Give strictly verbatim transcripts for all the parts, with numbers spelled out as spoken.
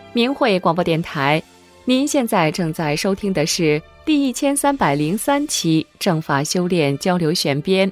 明慧广播电台，您现在正在收听的是第一千三百零三期正法修炼交流选编。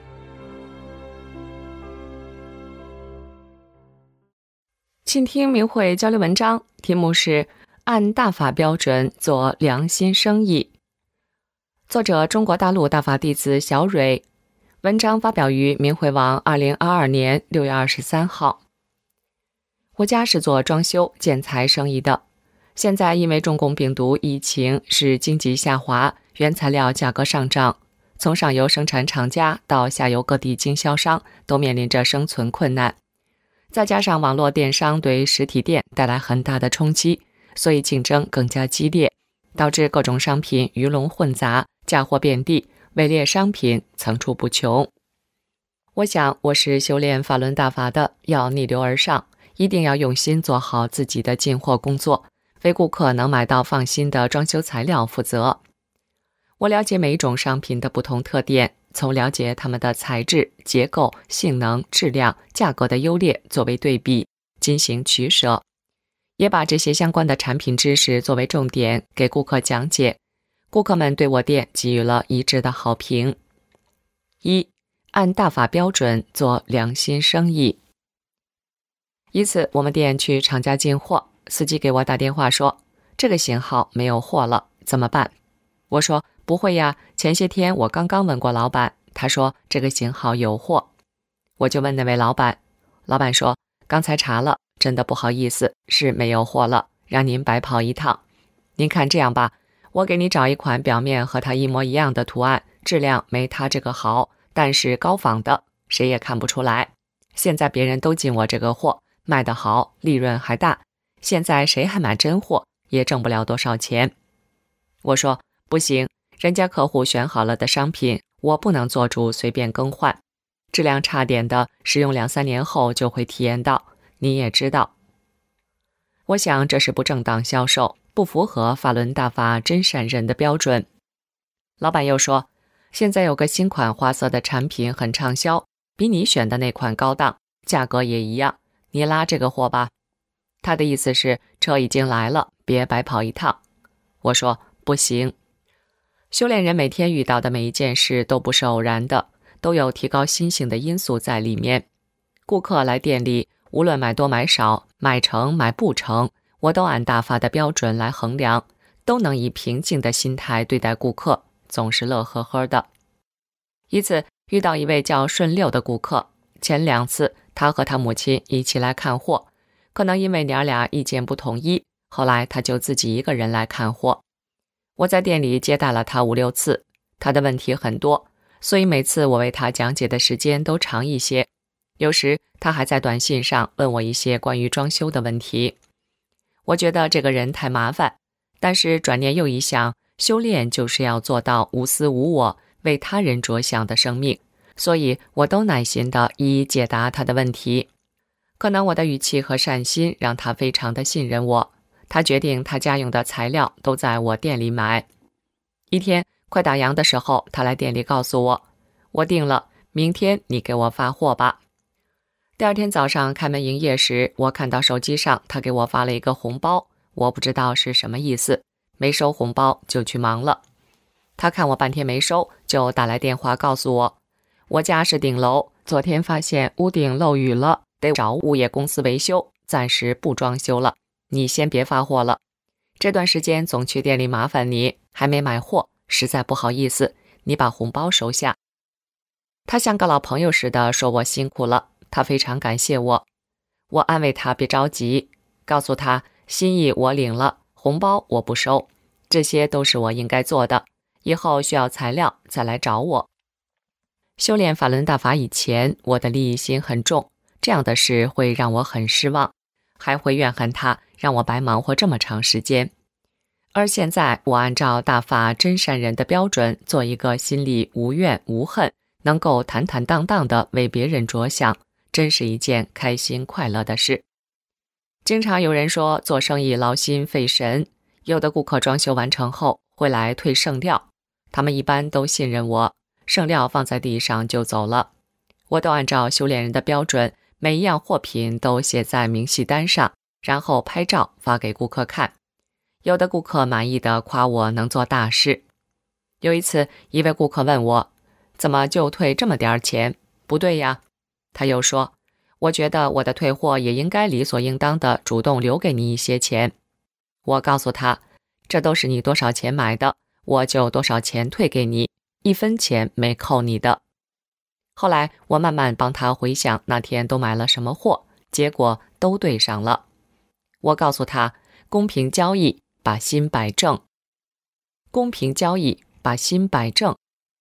请听明慧交流文章，题目是按大法标准做良心生意。作者中国大陆大法弟子小蕊，文章发表于明慧网二零二二年六月二十三号。我家是做装修建材生意的，现在因为中共病毒疫情使经济下滑，原材料价格上涨，从上游生产厂家到下游各地经销商都面临着生存困难。再加上网络电商对实体店带来很大的冲击，所以竞争更加激烈，导致各种商品鱼龙混杂，价货遍地，伪劣商品层出不穷。我想我是修炼法轮大法的，要逆流而上，一定要用心做好自己的进货工作，为顾客能买到放心的装修材料负责。我了解每一种商品的不同特点，从了解它们的材质、结构、性能、质量、价格的优劣作为对比，进行取舍，也把这些相关的产品知识作为重点给顾客讲解。顾客们对我店给予了一致的好评。一、按大法标准做良心生意。一次我们店去厂家进货，司机给我打电话说，这个型号没有货了，怎么办？我说不会呀，前些天我刚刚问过老板，他说这个型号有货。我就问那位老板，老板说刚才查了，真的不好意思，是没有货了，让您白跑一趟。您看这样吧，我给你找一款表面和它一模一样的图案，质量没它这个好，但是高仿的，谁也看不出来。现在别人都进我这个货，卖得好，利润还大，现在谁还买真货，也挣不了多少钱。我说不行，人家客户选好了的商品，我不能做主随便更换，质量差点的，使用两三年后就会体验到，你也知道。我想这是不正当销售，不符合法轮大法真善忍的标准。老板又说，现在有个新款花色的产品很畅销，比你选的那款高档，价格也一样，你拉这个货吧。他的意思是车已经来了，别白跑一趟。我说不行。修炼人每天遇到的每一件事都不是偶然的，都有提高心性的因素在里面。顾客来店里，无论买多买少，买成买不成，我都按大法的标准来衡量，都能以平静的心态对待顾客，总是乐呵呵的。一次遇到一位叫顺六的顾客，前两次他和他母亲一起来看货，可能因为娘俩意见不统一，后来他就自己一个人来看货。我在店里接待了他五六次，他的问题很多，所以每次我为他讲解的时间都长一些。有时他还在短信上问我一些关于装修的问题。我觉得这个人太麻烦，但是转念又一想，修炼就是要做到无私无我，为他人着想的生命，所以我都耐心地一一解答他的问题。可能我的语气和善心让他非常的信任我，他决定他家用的材料都在我店里买。一天快打烊的时候，他来店里告诉我，我定了，明天你给我发货吧。第二天早上开门营业时，我看到手机上他给我发了一个红包，我不知道是什么意思，没收红包就去忙了。他看我半天没收，就打来电话告诉我，我家是顶楼，昨天发现屋顶漏雨了，得找物业公司维修，暂时不装修了，你先别发货了，这段时间总去店里麻烦你，还没买货，实在不好意思，你把红包收下。他像个老朋友似的说我辛苦了，他非常感谢我。我安慰他别着急，告诉他心意我领了，红包我不收，这些都是我应该做的，以后需要材料再来找我。修炼法轮大法以前，我的利益心很重，这样的事会让我很失望，还会怨恨他让我白忙活这么长时间。而现在我按照大法真善忍的标准，做一个心里无怨无恨，能够坦坦荡荡地为别人着想，真是一件开心快乐的事。经常有人说做生意劳心费神，有的顾客装修完成后会来退剩料，他们一般都信任我，剩料放在地上就走了。我都按照修炼人的标准，每一样货品都写在明细单上， 然后拍照发给顾客看。有的顾客满意的夸我能做大事。有一次，一位顾客问我，怎么就退这么点钱？不对呀。他又说，我觉得我的退货也应该理所应当的主动留给你一些钱。我告诉他，这都是你多少钱买的，我就多少钱退给你，一分钱没扣你的。后来我慢慢帮他回想那天都买了什么货，结果都对上了。我告诉他，公平交易，把心摆正。公平交易，把心摆正。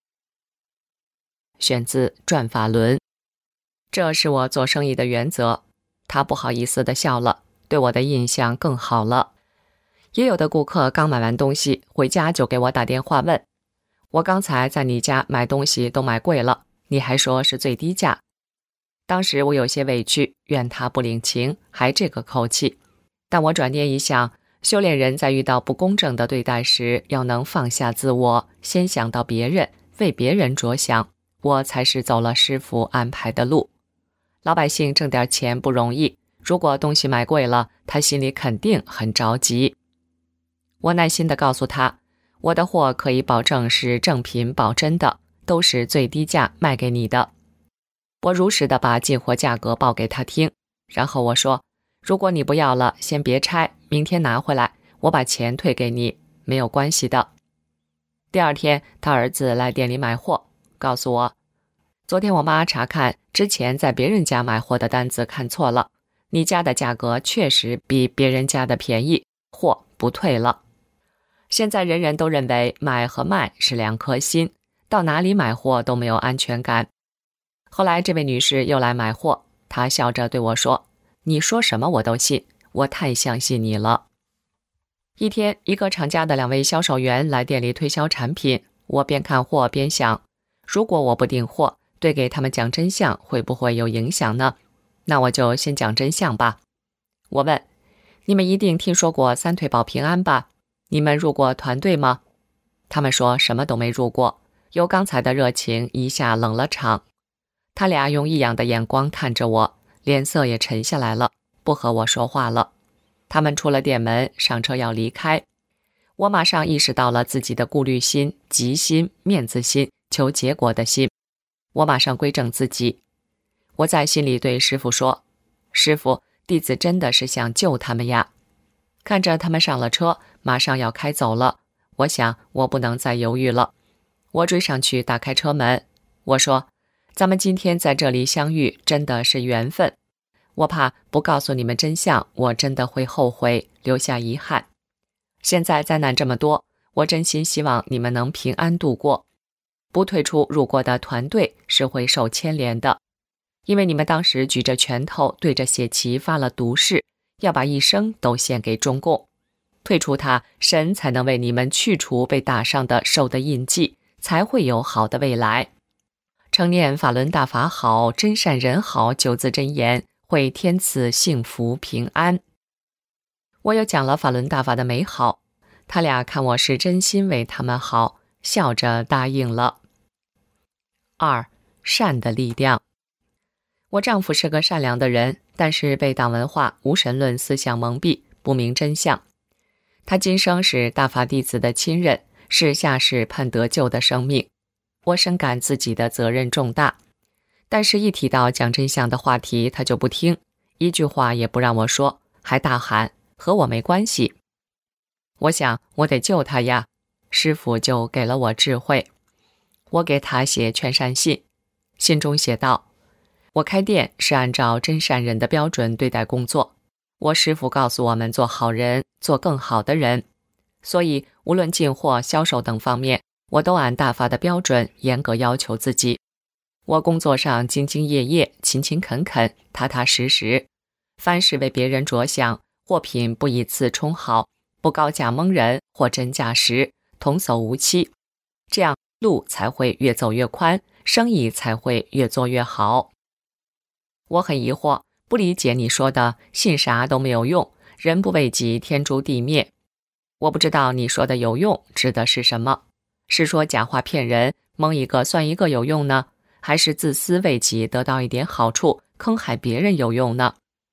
选自《转法轮》。这是我做生意的原则。他不好意思地笑了，对我的印象更好了。也有的顾客刚买完东西回家就给我打电话问，我刚才在你家买东西都买贵了，你还说是最低价。当时我有些委屈，怨他不领情，还这个口气。但我转念一想，修炼人在遇到不公正的对待时，要能放下自我，先想到别人，为别人着想，我才是走了师父安排的路。老百姓挣点钱不容易，如果东西买贵了，他心里肯定很着急。我耐心地告诉他，我的货可以保证是正品保真的，都是最低价卖给你的。我如实地把进货价格报给他听，然后我说，如果你不要了，先别拆，明天拿回来，我把钱退给你，没有关系的。第二天，他儿子来店里买货，告诉我，昨天我妈查看之前在别人家买货的单子看错了，你家的价格确实比别人家的便宜，货不退了。现在人人都认为买和卖是两颗心，到哪里买货都没有安全感。后来这位女士又来买货，她笑着对我说，你说什么我都信，我太相信你了。一天，一个厂家的两位销售员来店里推销产品，我边看货边想，如果我不订货，对给他们讲真相会不会有影响呢？那我就先讲真相吧。我问，你们一定听说过三退保平安吧？你们入过团队吗？他们说什么都没入过，由刚才的热情一下冷了场。他俩用异样的眼光看着我，脸色也沉下来了，不和我说话了。他们出了店门，上车要离开。我马上意识到了自己的顾虑心、急心、面子心、求结果的心。我马上归正自己。我在心里对师父说，师父，弟子真的是想救他们呀。看着他们上了车，马上要开走了，我想我不能再犹豫了。我追上去打开车门，我说，咱们今天在这里相遇真的是缘分，我怕不告诉你们真相，我真的会后悔，留下遗憾。现在灾难这么多，我真心希望你们能平安度过。不退出入过的团队是会受牵连的，因为你们当时举着拳头对着血旗发了毒誓，要把一生都献给中共。退出它，神才能为你们去除被打上的受的印记，才会有好的未来。称念法轮大法好，真善人好九字真言，会天赐幸福平安。我又讲了法轮大法的美好，他俩看我是真心为他们好，笑着答应了。二，善的力量。我丈夫是个善良的人，但是被党文化、无神论思想蒙蔽，不明真相。他今生是大法弟子的亲人，是下世盼得救的生命。我深感自己的责任重大，但是一提到讲真相的话题，他就不听，一句话也不让我说，还大喊和我没关系。我想我得救他呀，师父就给了我智慧。我给他写劝善信，信中写道，我开店是按照真善人的标准对待工作，我师父告诉我们做好人，做更好的人，所以无论进货、销售等方面，我都按大法的标准严格要求自己。我工作上兢兢业业、勤勤恳恳、踏踏实实，凡事为别人着想，货品不以次充好，不高价蒙人或真价实，童叟无欺，这样路才会越走越宽，生意才会越做越好。我很疑惑，不理解你说的信啥都没有用，人不为己，天诛地灭。我不知道你说的有用指的是什么，是说假话骗人，蒙一个算一个有用呢？还是自私为己得到一点好处，坑害别人有用呢？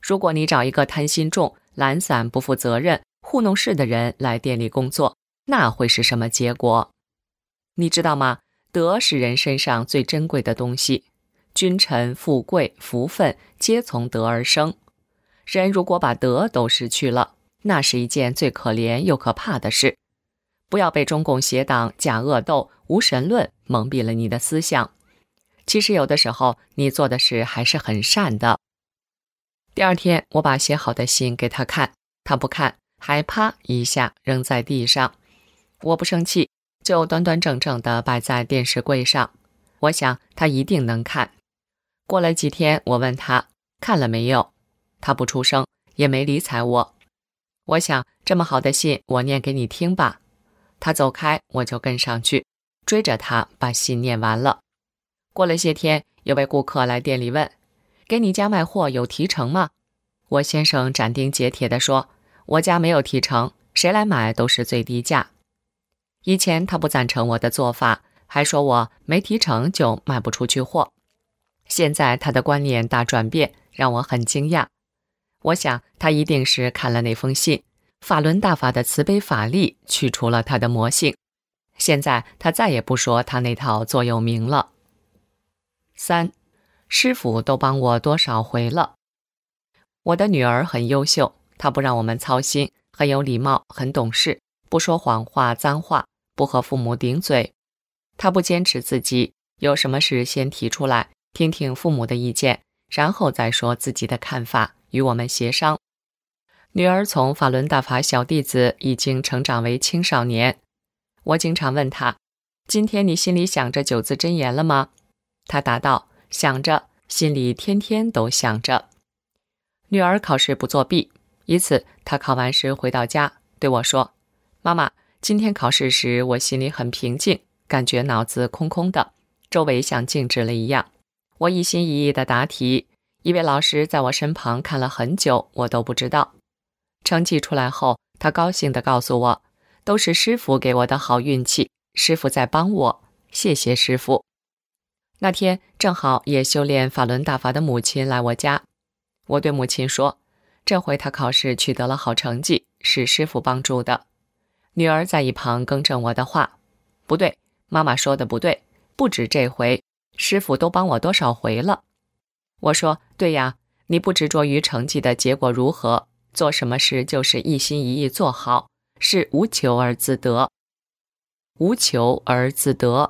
如果你找一个贪心重、懒散、不负责任、糊弄事的人来店里工作，那会是什么结果？你知道吗？德是人身上最珍贵的东西，君臣、富贵、福分皆从德而生。人如果把德都失去了，那是一件最可怜又可怕的事。不要被中共邪党假恶斗、无神论蒙蔽了你的思想。其实有的时候你做的事还是很善的。第二天我把写好的信给他看，他不看，还啪一下扔在地上。我不生气，就端端正正地摆在电视柜上。我想他一定能看。过了几天，我问他看了没有，他不出声，也没理睬我。我想这么好的信，我念给你听吧。他走开，我就跟上去，追着他把信念完了。过了些天，有位顾客来店里问，给你家卖货有提成吗？我先生斩钉截铁地说，我家没有提成，谁来买都是最低价。以前他不赞成我的做法，还说我没提成就卖不出去货。现在他的观念大转变，让我很惊讶。我想他一定是看了那封信，法轮大法的慈悲法力去除了他的魔性。现在他再也不说他那套座右铭了。三，师傅都帮我多少回了。我的女儿很优秀，她不让我们操心，很有礼貌，很懂事，不说谎话、脏话，不和父母顶嘴。她不坚持自己，有什么事先提出来，听听父母的意见，然后再说自己的看法，与我们协商。女儿从法轮大法小弟子已经成长为青少年。我经常问她，今天你心里想着九字真言了吗？她答道，想着，心里天天都想着。女儿考试不作弊，一次她考完试回到家对我说，妈妈，今天考试时我心里很平静，感觉脑子空空的，周围像静止了一样。我一心一意地答题，一位老师在我身旁看了很久，我都不知道。成绩出来后，她高兴地告诉我，都是师父给我的好运气，师父在帮我，谢谢师父。那天正好也修炼法轮大法的母亲来我家，我对母亲说，这回她考试取得了好成绩，是师父帮助的。女儿在一旁更正我的话，不对，妈妈说的不对，不止这回，师父都帮我多少回了。我说，对呀，你不执着于成绩的结果如何，做什么事就是一心一意做好，是无求而自得。无求而自得。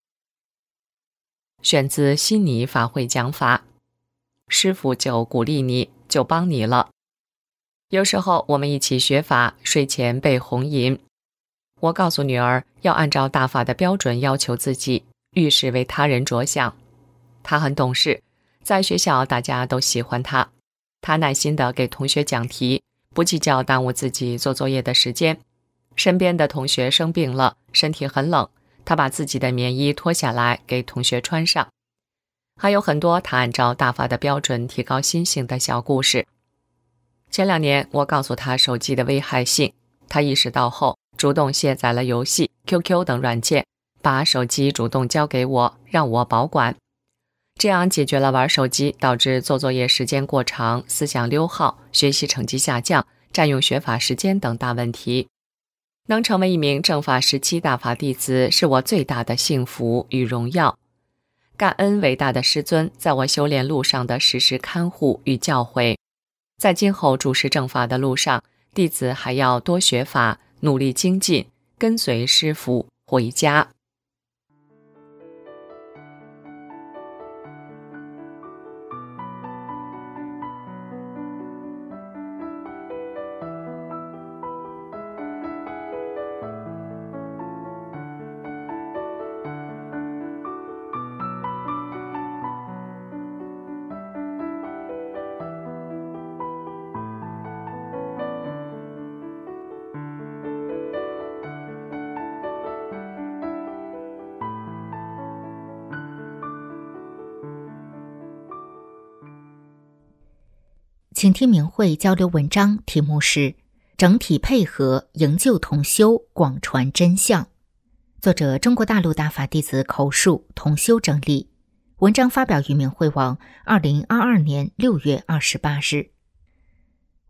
选自悉尼法会讲法，师父就鼓励你，就帮你了。有时候我们一起学法，睡前背红吟。我告诉女儿，要按照大法的标准要求自己，遇事为他人着想。她很懂事，在学校大家都喜欢她。她耐心地给同学讲题，不计较耽误自己做作业的时间。身边的同学生病了，身体很冷，他把自己的棉衣脱下来给同学穿上。还有很多他按照大法的标准提高心性的小故事。前两年我告诉他手机的危害性，他意识到后主动卸载了游戏、Q Q 等软件，把手机主动交给我，让我保管。这样解决了玩手机导致做作业时间过长、思想溜耗、学习成绩下降、占用学法时间等大问题。能成为一名正法时期大法弟子，是我最大的幸福与荣耀。感恩伟大的师尊在我修炼路上的时时看护与教诲。在今后注释正法的路上，弟子还要多学法，努力精进，跟随师父回家。 请听明慧交流文章，题目是整体配合营救同修，广传真相。作者中国大陆大法弟子口述，同修整理。文章发表于明慧网二零二二年六月二十八日。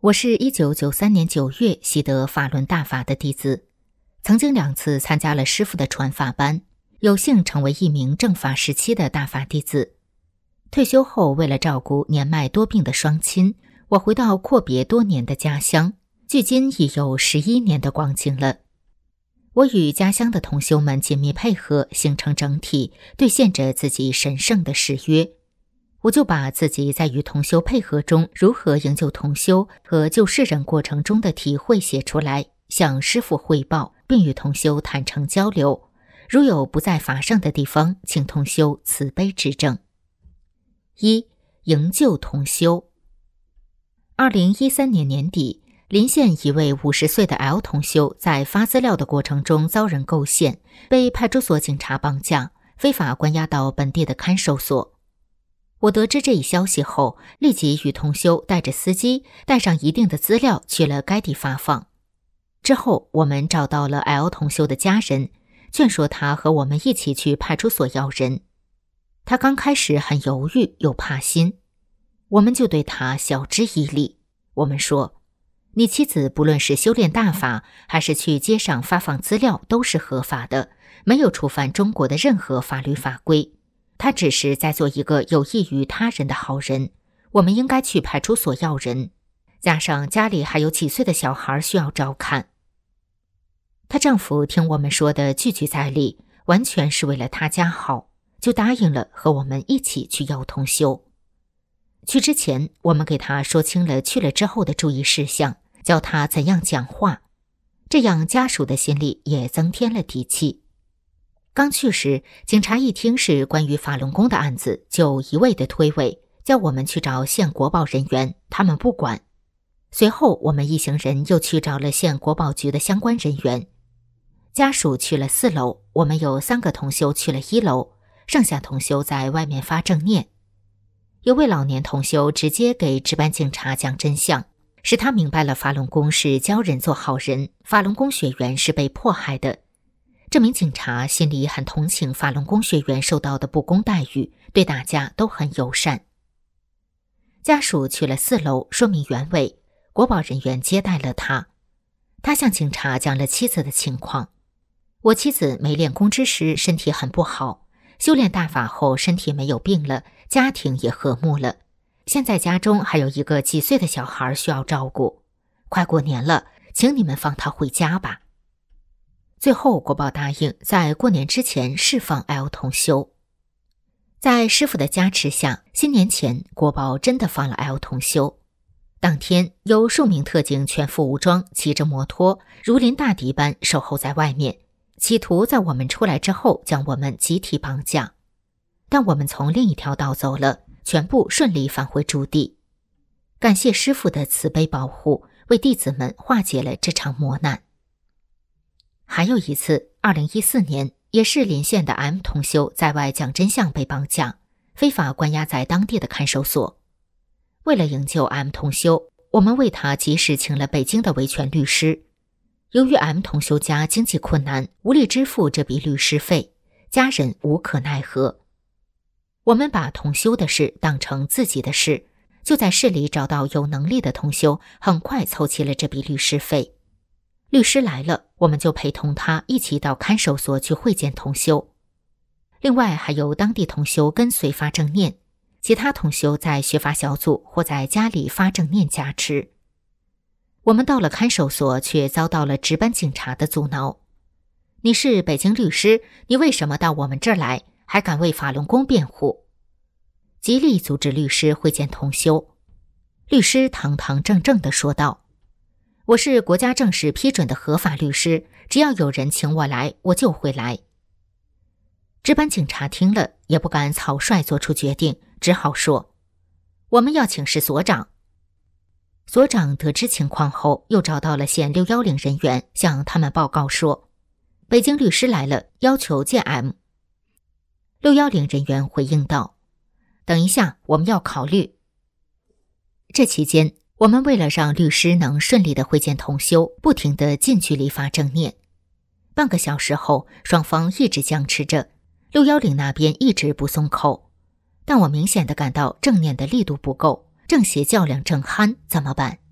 我是一九九三年九月习得法轮大法的弟子，曾经两次参加了师父的传法班，有幸成为一名正法时期的大法弟子。退休后，为了照顾年迈多病的双亲，我回到阔别多年的家乡，距今已有十一年的光景了。我与家乡的同修们紧密配合，形成整体，兑现着自己神圣的誓约。我就把自己在与同修配合中如何营救同修和救世人过程中的体会写出来，向师父汇报，并与同修坦诚交流。如有不在法上的地方，请同修慈悲指正。一、营救同修。二零一三年年底，临县一位五十岁的 L 同修在发资料的过程中遭人构陷，被派出所警察绑架，非法关押到本地的看守所。我得知这一消息后，立即与同修带着司机，带上一定的资料去了该地发放。之后，我们找到了 L 同修的家人，劝说他和我们一起去派出所要人。他刚开始很犹豫又怕心，我们就对他晓之以理。我们说，你妻子不论是修炼大法，还是去街上发放资料，都是合法的，没有触犯中国的任何法律法规。他只是在做一个有益于他人的好人，我们应该去派出所要人，加上家里还有几岁的小孩需要照看。她丈夫听我们说的句句在理，完全是为了他家好，就答应了和我们一起去要同修。去之前，我们给他说清了去了之后的注意事项，教他怎样讲话，这样家属的心里也增添了底气。刚去时，警察一听是关于法轮功的案子，就一味的推诿，叫我们去找县国保人员，他们不管。随后，我们一行人又去找了县国保局的相关人员。家属去了四楼，我们有三个同修去了一楼，剩下同修在外面发正念。有位老年同修直接给值班警察讲真相，使他明白了法轮功是教人做好人，法轮功学员是被迫害的。这名警察心里很同情法轮功学员受到的不公待遇，对大家都很友善。家属去了四楼，说明原委，国保人员接待了他。他向警察讲了妻子的情况。我妻子没练功之时身体很不好，修炼大法后身体没有病了，家庭也和睦了。现在家中还有一个几岁的小孩需要照顾，快过年了，请你们放他回家吧。最后国保答应在过年之前释放 L 同修。在师父的加持下，新年前国保真的放了 L 同修。当天有数名特警全副武装，骑着摩托如临大敌般守候在外面，企图在我们出来之后将我们集体绑架。但我们从另一条道走了，全部顺利返回驻地。感谢师父的慈悲保护，为弟子们化解了这场磨难。还有一次，二零一四年，也是临县的 M 同修在外讲真相被绑架，非法关押在当地的看守所。为了营救 M 同修，我们为他及时请了北京的维权律师。由于 M 同修家经济困难，无力支付这笔律师费，家人无可奈何。我们把同修的事当成自己的事，就在市里找到有能力的同修，很快凑齐了这笔律师费。律师来了，我们就陪同他一起到看守所去会见同修。另外还有当地同修跟随发正念，其他同修在学法小组或在家里发正念加持。我们到了看守所，却遭到了值班警察的阻挠。你是北京律师，你为什么到我们这儿来，还敢为法轮功辩护？极力阻止律师会见同修。律师堂堂正正地说道，我是国家正式批准的合法律师，只要有人请我来，我就会来。值班警察听了也不敢草率做出决定，只好说，我们要请示所长。所长得知情况后，又找到了县六一零人员，向他们报告说，北京律师来了，要求见 M。 六一零人员回应道，等一下，我们要考虑。这期间，我们为了让律师能顺利地会见同修，不停地近距离发正念。半个小时后，双方一直僵持着，六一零那边一直不松口，但我明显地感到正念的力度不够，正邪较量正酣，怎么办？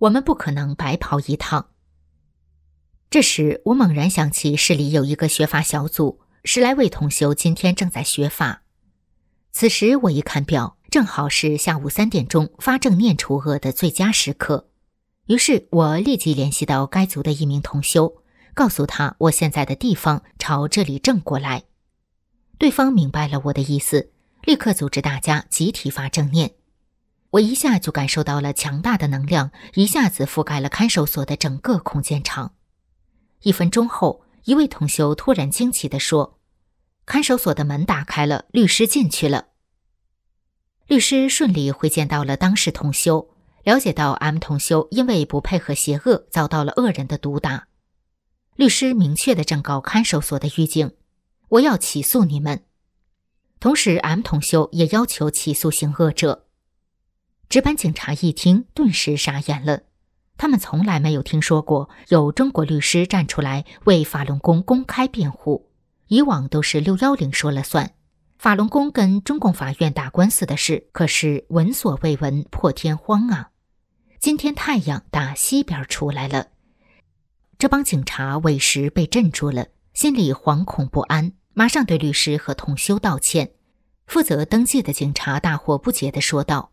我们不可能白跑一趟。这时我猛然想起市里有一个学法小组，十来位同修今天正在学法。此时我一看表，正好是下午三点钟发正念除恶的最佳时刻。于是我立即联系到该组的一名同修，告诉他我现在的地方朝这里正过来。对方明白了我的意思，立刻组织大家集体发正念。我一下就感受到了强大的能量，一下子覆盖了看守所的整个空间场。一分钟后，一位同修突然惊奇地说：“看守所的门打开了，律师进去了。”律师顺利会见到了当事同修，了解到 M 同修因为不配合邪恶遭到了恶人的毒打。律师明确地正告看守所的狱警：“我要起诉你们。”同时 M 同修也要求起诉行恶者。值班警察一听，顿时傻眼了。他们从来没有听说过有中国律师站出来为法轮功公开辩护，以往都是六一零说了算。法轮功跟中共法院打官司的事可是闻所未闻，破天荒啊！今天太阳打西边出来了。这帮警察委实被镇住了，心里惶恐不安，马上对律师和同修道歉。负责登记的警察大惑不解地说道：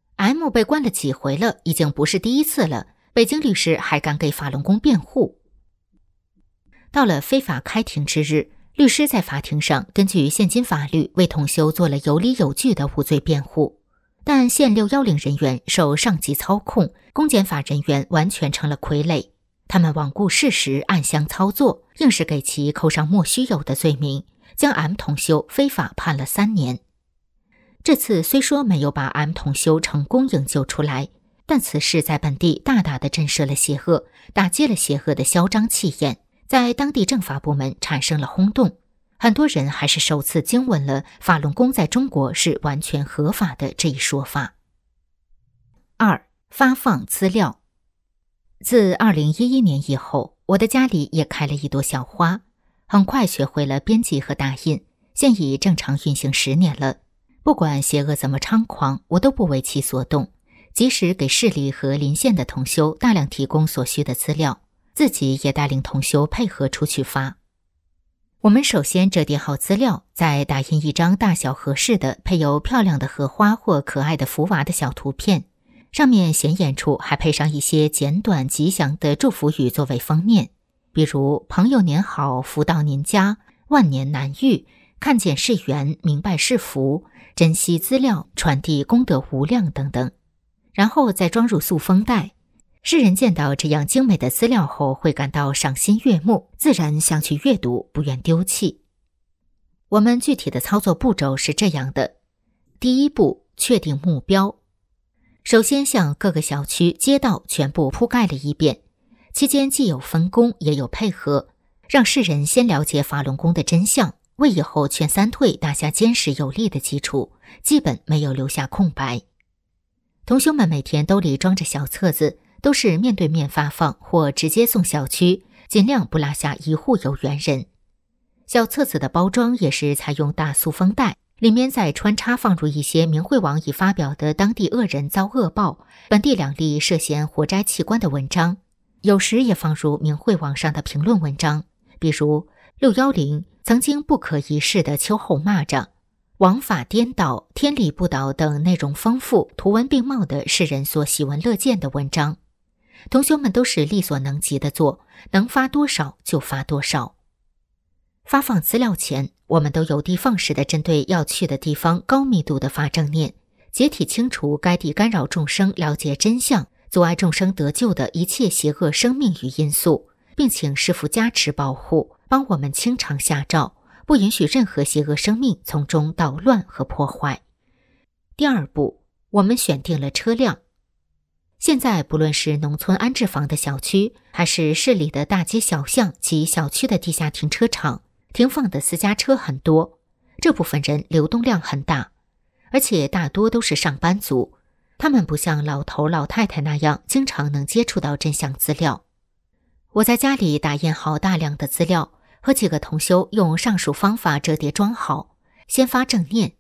M 被关了几回了，已经不是第一次了，北京律师还敢给法轮功辩护。到了非法开庭之日，律师在法庭上根据现今法律为同修做了有理有据的无罪辩护，但现六一零人员受上级操控，公检法人员完全成了傀儡，他们罔顾事实，暗箱操作，硬是给其扣上莫须有的罪名，将 M 同修非法判了三年。这次虽说没有把 M 同修成功营救出来，但此事在本地大大的震慑了邪恶，打击了邪恶的嚣张气焰，在当地政法部门产生了轰动。很多人还是首次惊闻了法轮功在中国是完全合法的这一说法。二、发放资料。自二零一一年以后，我的家里也开了一朵小花，很快学会了编辑和打印，现已正常运行十年了。不管邪恶怎么猖狂，我都不为其所动，及时给市里和邻县的同修大量提供所需的资料，自己也带领同修配合出去发。我们首先折叠好资料，再打印一张大小合适的配有漂亮的荷花或可爱的福娃的小图片，上面显眼处还配上一些简短吉祥的祝福语作为封面，比如朋友您好，福到您家，万年难遇，看见是缘，明白是福，珍惜资料，传递功德无量等等，然后再装入塑封袋。世人见到这样精美的资料后，会感到赏心悦目，自然想去阅读，不愿丢弃。我们具体的操作步骤是这样的：第一步，确定目标。首先向各个小区、街道全部铺盖了一遍，期间既有分工，也有配合，让世人先了解法轮功的真相，为以后劝三退打下坚实有力的基础，基本没有留下空白。同修们每天兜里装着小册子，都是面对面发放或直接送小区，尽量不落下一户有缘人。小册子的包装也是采用大塑封袋，里面再穿插放入一些明慧网已发表的当地恶人遭恶报、本地两例涉嫌活摘器官的文章，有时也放入明慧网上的评论文章，比如六一零曾经不可一世的秋后蚂蚱、王法颠倒、天理不倒等内容丰富、图文并茂的世人所喜闻乐见的文章。同修们都是力所能及的做，能发多少就发多少。发放资料前，我们都有的放矢地针对要去的地方高密度地发正念，解体清除该地干扰众生了解真相、阻碍众生得救的一切邪恶生命与因素，并请师父加持保护，帮我们清场下诏，不允许任何邪恶生命从中捣乱和破坏。第二步，我们选定了车辆。现在不论是农村安置房的小区，还是市里的大街小巷及小区的地下停车场，停放的私家车很多，这部分人流动量很大，而且大多都是上班族，他们不像老头老太太那样经常能接触到真相资料。我在家里打印好大量的资料，和几个同修用上述方法折叠装好，先发正念，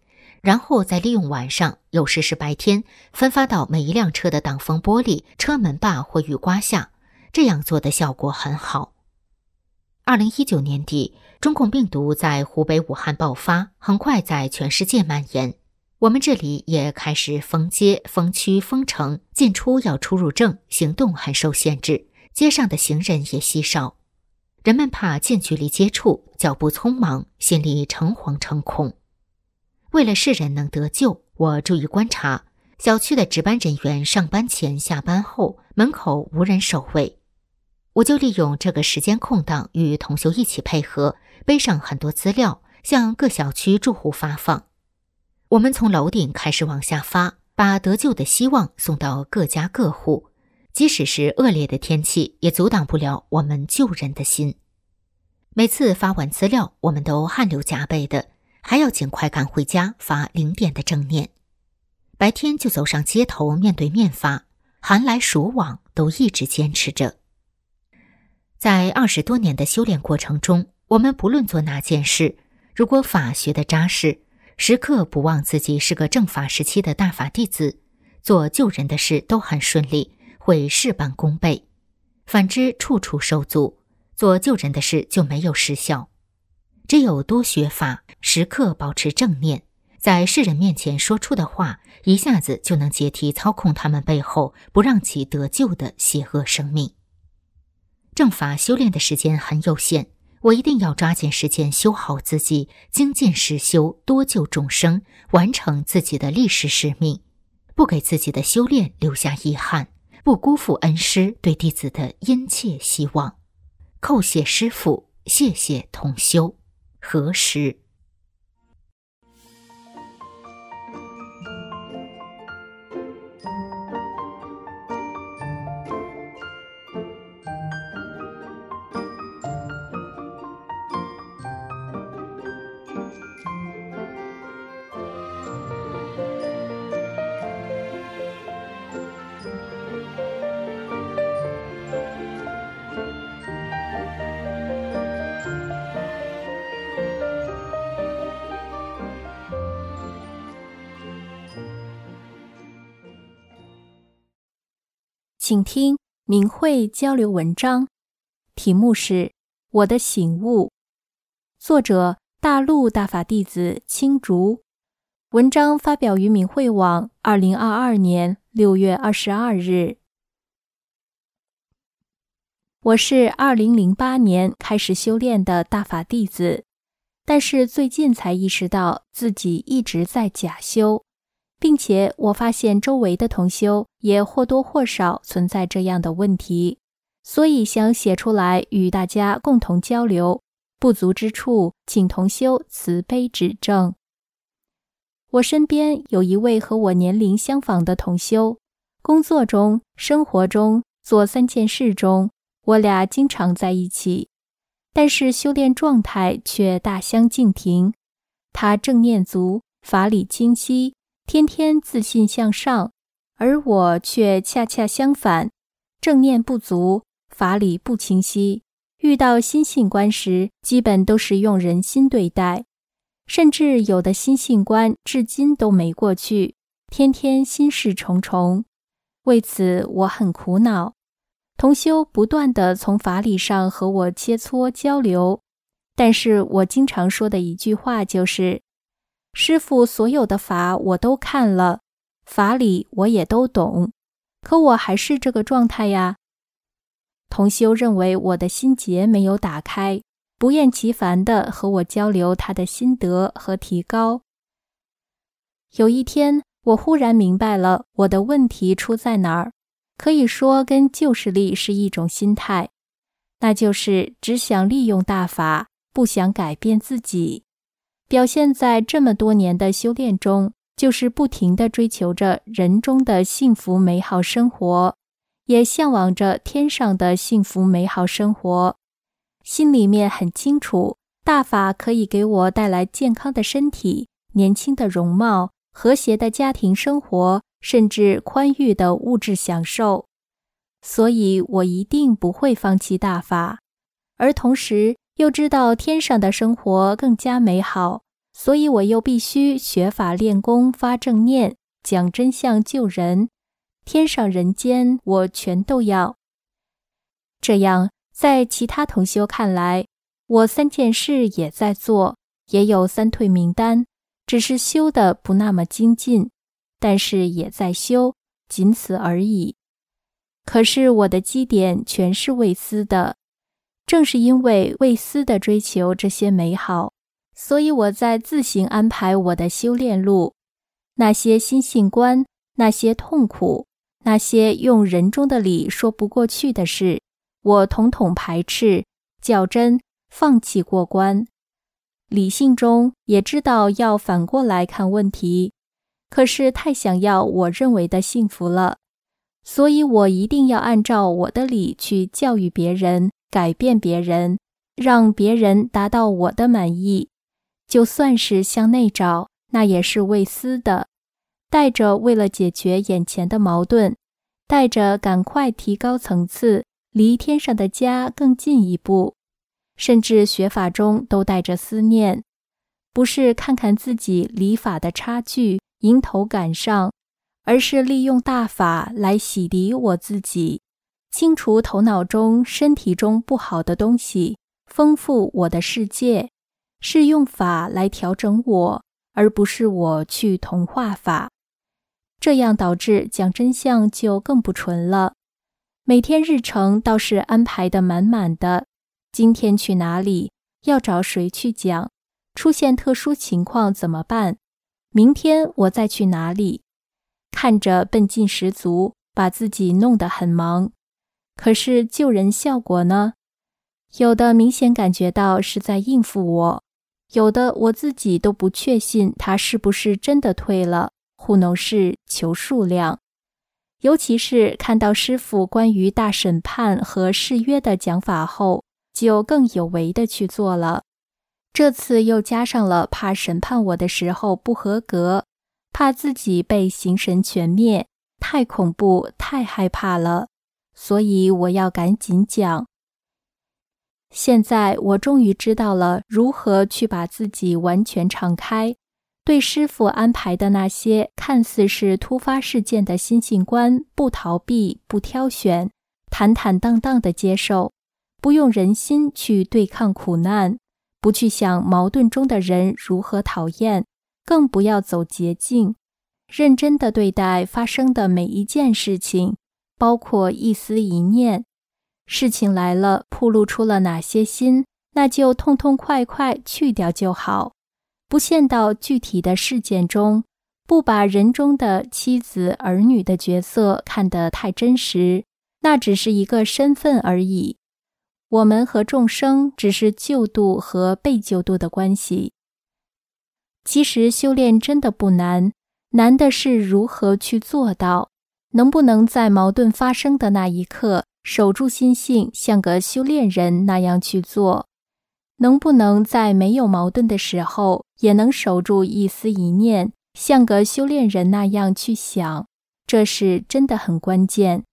然后再利用晚上，有时是白天，分发到每一辆车的挡风玻璃、车门把或雨刮下，这样做的效果很好。二零一九年底，中共病毒在湖北武汉爆发，很快在全世界蔓延。我们这里也开始封街、封区、封城，进出要出入证，行动很受限制，街上的行人也稀少。人们怕近距离接触，脚步匆忙，心里诚惶诚恐。为了世人能得救，我注意观察，小区的值班人员上班前、下班后，门口无人守卫。我就利用这个时间空档，与同修一起配合，背上很多资料，向各小区住户发放。我们从楼顶开始往下发，把得救的希望送到各家各户。即使是恶劣的天气，也阻挡不了我们救人的心。每次发完资料，我们都汗流浃背的，还要尽快赶回家发零点的正念。白天就走上街头面对面发，寒来暑往都一直坚持着。在二十多年的修炼过程中，我们不论做哪件事，如果法学的扎实，时刻不忘自己是个正法时期的大法弟子，做救人的事都很顺利，会事半功倍。反之处处受阻，做救人的事就没有实效。只有多学法，时刻保持正念，在世人面前说出的话，一下子就能解题操控他们背后不让其得救的邪恶生命。正法修炼的时间很有限，我一定要抓紧时间修好自己，精进实修，多救众生，完成自己的历史使命，不给自己的修炼留下遗憾，不辜负恩师对弟子的殷切希望。叩谢师父，谢谢同修。何时？ 请听明慧交流文章，题目是《我的醒悟》，作者大陆大法弟子青竹，文章发表于明慧网二零二二年六月二十二日。我是二零零八年开始修炼的大法弟子，但是最近才意识到自己一直在假修，并且我发现周围的同修也或多或少存在这样的问题，所以想写出来与大家共同交流，不足之处请同修慈悲指正。我身边有一位和我年龄相仿的同修，工作中、生活中、做三件事中，我俩经常在一起，但是修炼状态却大相径庭。他正念足，法理清晰，天天自信向上，而我却恰恰相反，正念不足，法理不清晰，遇到心性观时基本都是用人心对待，甚至有的心性观至今都没过去，天天心事重重。为此我很苦恼。同修不断地从法理上和我切磋交流，但是我经常说的一句话就是师父所有的法我都看了，法理我也都懂，可我还是这个状态呀。同修认为我的心结没有打开，不厌其烦地和我交流他的心得和提高。有一天，我忽然明白了我的问题出在哪儿，可以说跟旧势力是一种心态，那就是只想利用大法，不想改变自己。表现在这么多年的修炼中，就是不停地追求着人中的幸福美好生活，也向往着天上的幸福美好生活。心里面很清楚，大法可以给我带来健康的身体、年轻的容貌、和谐的家庭生活，甚至宽裕的物质享受。所以我一定不会放弃大法，而同时又知道天上的生活更加美好， 所以我又必须学法练功发正念，讲真相救人，天上人间我全都要。这样在其他同修看来，我三件事也在做，也有三退名单，只是修的不那么精进，但是也在修，仅此而已。可是我的基点全是为私的，正是因为为私的追求这些美好，所以我在自行安排我的修炼路。那些心性观，那些痛苦，那些用人中的理说不过去的事，我统统排斥、较真、放弃过关。理性中也知道要反过来看问题，可是太想要我认为的幸福了，所以我一定要按照我的理去教育别人，改变别人，让别人达到我的满意。就算是向内找，那也是为私的，带着为了解决眼前的矛盾，带着赶快提高层次，离天上的家更进一步。甚至学法中都带着思念，不是看看自己离法的差距，迎头赶上，而是利用大法来洗涤我自己，清除头脑中、身体中不好的东西，丰富我的世界，是用法来调整我，而不是我去同化法。这样导致讲真相就更不纯了。每天日程倒是安排得满满的，今天去哪里，要找谁去讲，出现特殊情况怎么办，明天我再去哪里，看着奔劲十足，把自己弄得很忙。可是救人效果呢？有的明显感觉到是在应付我，有的我自己都不确信他是不是真的退了，糊弄事求数量。尤其是看到师父关于大审判和誓约的讲法后，就更有为的去做了。这次又加上了怕审判我的时候不合格，怕自己被形神全灭，太恐怖，太害怕了，所以我要赶紧讲。现在我终于知道了如何去把自己完全敞开，对师父安排的那些看似是突发事件的心性观，不逃避，不挑选，坦坦荡荡地接受，不用人心去对抗苦难，不去想矛盾中的人如何讨厌，更不要走捷径，认真地对待发生的每一件事情，包括一丝一念。事情来了，暴露出了哪些心，那就痛痛快快去掉就好，不陷到具体的事件中，不把人中的妻子儿女的角色看得太真实，那只是一个身份而已。我们和众生只是救度和被救度的关系。其实修炼真的不难，难的是如何去做到，能不能在矛盾发生的那一刻守住心性，像个修炼人那样去做，能不能在没有矛盾的时候也能守住一丝一念，像个修炼人那样去想，这是真的很关键。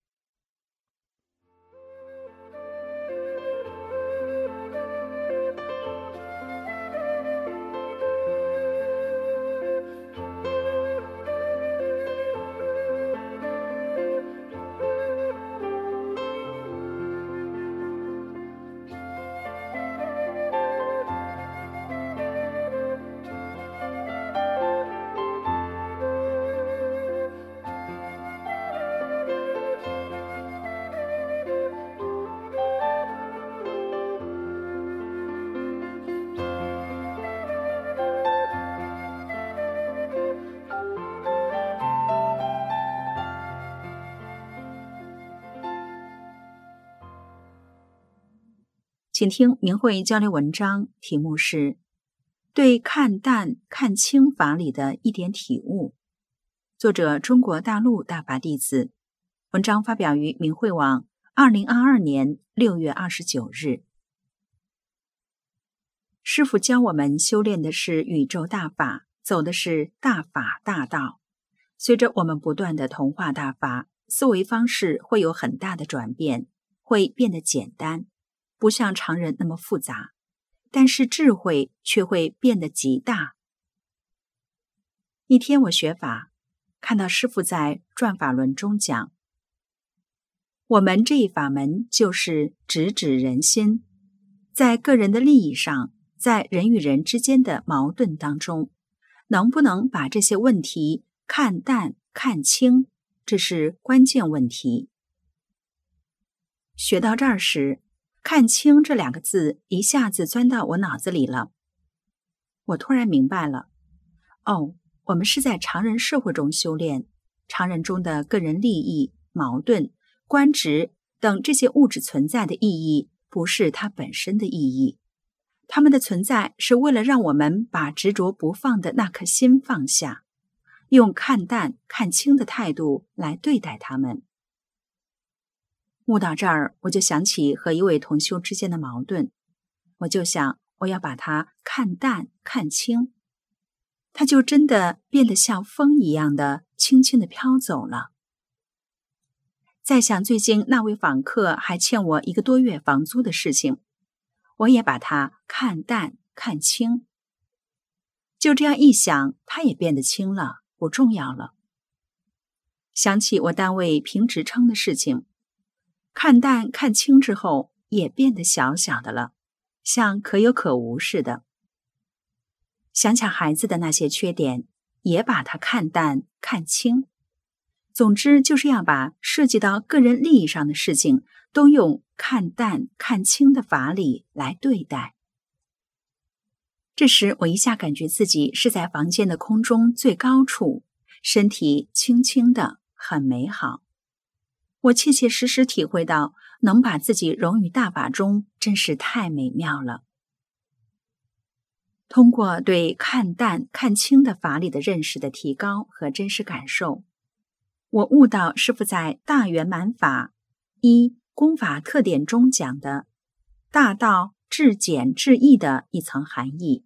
请听明慧交流文章，题目是对看淡看清法理的一点体悟，作者中国大陆大法弟子，文章发表于明慧网二零二二年六月二十九日。师父教我们修炼的是宇宙大法，走的是大法大道。随着我们不断的同化大法，思维方式会有很大的转变，会变得简单，不像常人那么复杂，但是智慧却会变得极大， 一天我学法，看到师父在转法轮中讲，我们这一法门就是直指人心，在个人的利益上，在人与人之间的矛盾当中，能不能把这些问题看淡看清，这是关键问题。学到这儿时，看清这两个字一下子钻到我脑子里了。我突然明白了，哦，我们是在常人社会中修炼，常人中的个人利益、矛盾、官职等这些物质存在的意义，不是它本身的意义。它们的存在是为了让我们把执着不放的那颗心放下，用看淡看清的态度来对待它们。悟到这儿，我就想起和一位同修之间的矛盾，我就想我要把它看淡看清，它就真的变得像风一样的轻轻地飘走了。再想最近那位访客还欠我一个多月房租的事情，我也把它看淡看清。就这样一想，它也变得轻了，不重要了。想起我单位评职称的事情，看淡看清之后，也变得小小的了，像可有可无似的。想想孩子的那些缺点，也把它看淡看清。总之就是要把涉及到个人利益上的事情，都用看淡看清的法理来对待。这时我一下感觉自己是在房间的空中最高处，身体轻轻的，很美好。我切切实实体会到，能把自己融于大法中，真是太美妙了。通过对看淡看清的法理的认识的提高和真实感受，我悟到师父在大圆满法一功法特点中讲的大道至简至易的一层含义。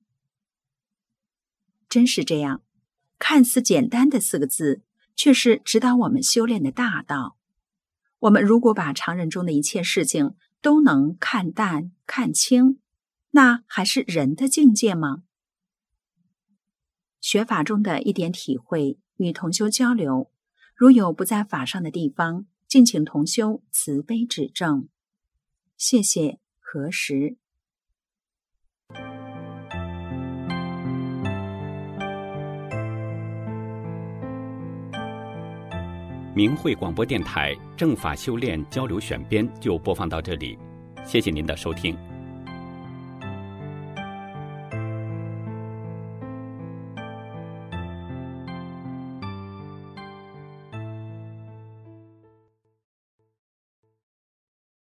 真是这样，看似简单的四个字，却是指导我们修炼的大道。我们如果把常人中的一切事情都能看淡看清，那还是人的境界吗？学法中的一点体会，与同修交流，如有不在法上的地方，敬请同修慈悲指正。谢谢，何时。 明慧广播电台正法修炼交流选编就播放到这里，谢谢您的收听。